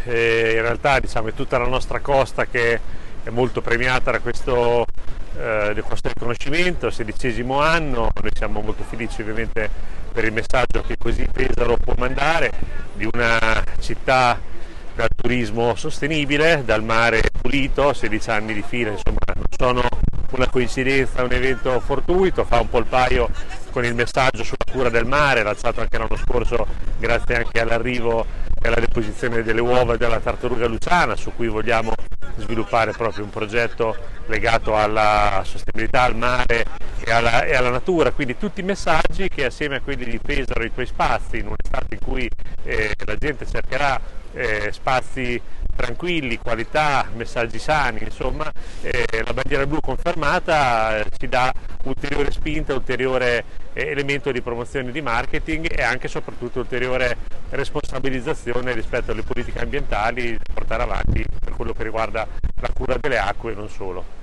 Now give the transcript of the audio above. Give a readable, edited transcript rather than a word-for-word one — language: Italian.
in realtà diciamo, è tutta la nostra costa che è molto premiata da questo riconoscimento, 16° anno. Noi siamo molto felici ovviamente per il messaggio che così Pesaro può mandare di una città dal turismo sostenibile, dal mare pulito. 16 anni di fila, insomma, non sono una coincidenza, un evento fortuito, fa un po' il paio con il messaggio sulla cura del mare, lanciato anche l'anno scorso grazie anche all'arrivo e alla deposizione delle uova della tartaruga luciana, su cui vogliamo sviluppare proprio un progetto legato alla sostenibilità, al mare e alla natura. Quindi tutti i messaggi che assieme a quelli di Pesaro, i tuoi spazi, in un'estate in cui la gente cercherà spazi tranquilli, qualità, messaggi sani, insomma, la bandiera blu confermata ci dà ulteriore spinta, ulteriore elemento di promozione di marketing e anche e soprattutto ulteriore responsabilizzazione rispetto alle politiche ambientali da portare avanti per quello che riguarda la cura delle acque e non solo.